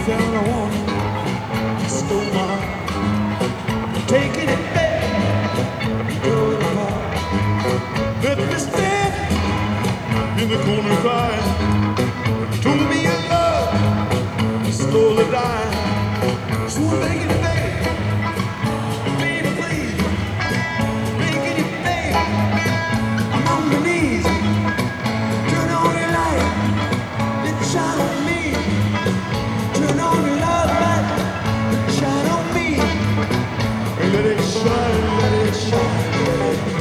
found a woman, stole my heart, taking it back, tore it apart. Left me standing in the corner crying, told me your love, slowly dying. So I'm begging you, baby, please, begging you, baby, I'm on my knees. Turn on your light, let it shine on me. Turn on your love light, let it shine on me. Let it shine, let it shine, let it.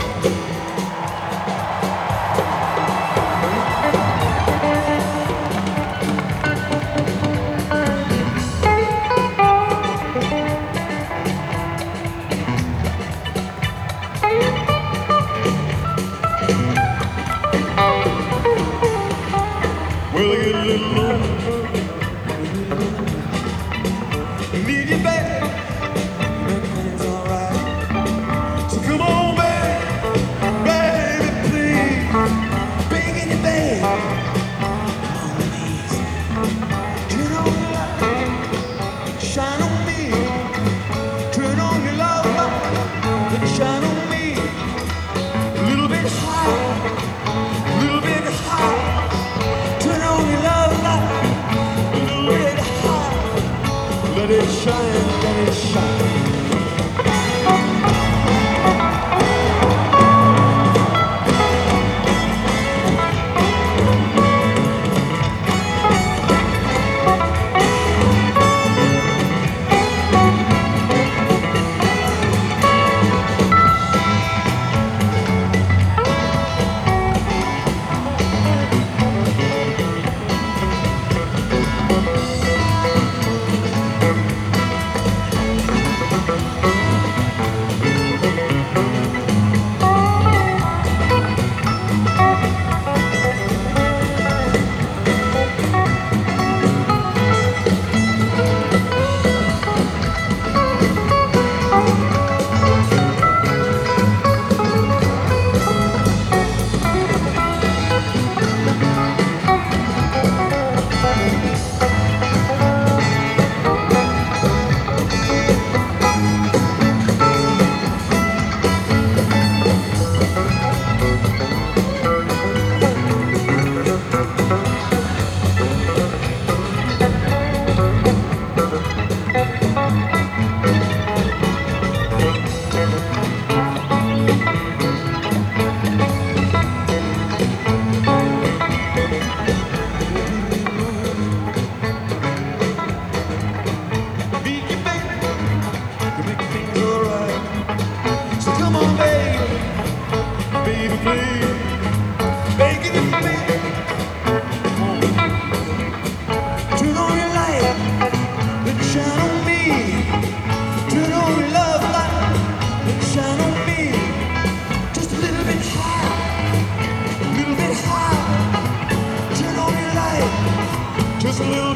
Well, I get a little lonely, need you back, everything's alright. So come on back, baby, please, begging you back, on my knees. Turn on your light, shine on me. Turn on your love light, let it shine on me. A little bit higher, a little bit higher. Turn on your love light, a little bit higher. Let it shine, let it shine. Just a little